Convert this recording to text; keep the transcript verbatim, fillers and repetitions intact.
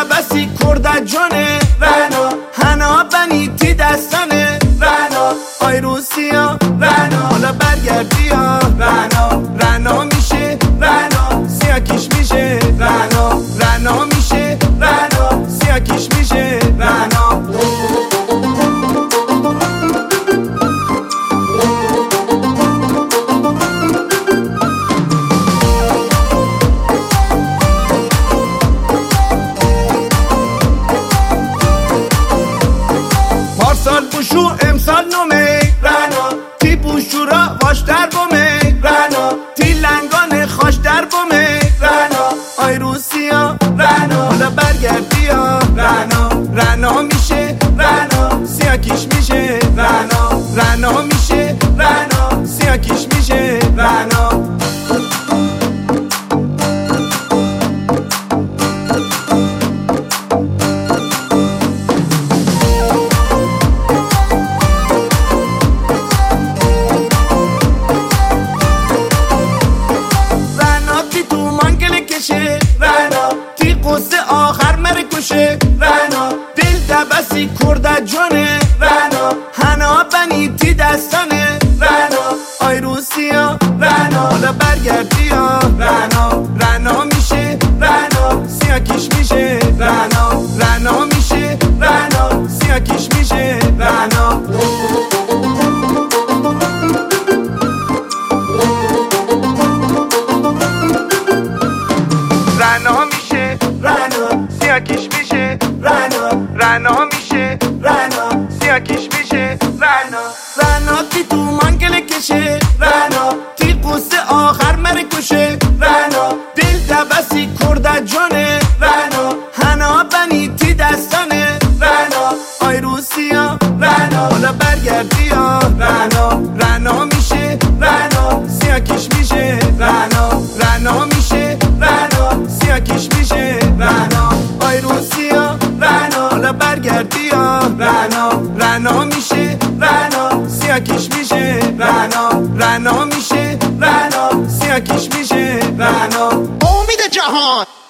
دبسی کرد جانه رنا هنا بنی تی دستانه رنا آی روسیا رنا حالا برگردی یا رنا رنا میشه رنا سیاکیش میشه رنا رنا میشه رنا سیاکیش میشه رنا سال بوشو امسال نومه رنا تی بوشو را واش در بومه رنا تی لنگان خاش در بومه رنا آی روسیا رنا حالا برگردی یا رنا رنا میشه رنا سیاکیش میشه رنا رنا میشه رنا سیاکیش میشه رنا رنا تی قصه آخر مره کشه رنا دل دبسی کرد جانه رنا هنا بنی تی دستانه رنا آی روسیا رنا حالا برگردی یا رنا رنا میشه رنا سیاکیش میشه رنا رنا میشه رنا سیاکیش میشه رنا رنا میشه رنا سیاکیش میشه رنا رنا میشه رنا سیاکیش میشه رنا رنا تی تو منگل کشه رنا تی قصه آخر مره کشه رنا دل دبسی کرد جانه رنا هنا بنی تی دستانه رنا آی روسیا رنا حالا برگردی یا رنا رنا میشه رنا سیاکیش میشه رنا رنا میشه رنا سیاکیش میشه رنا آی روسیا رنا حالا برگردی یا رنا رنا میشه رنا سیاکیش میشه رنا رنا میشه رنا سیاکیش میشه رنا امید جهان.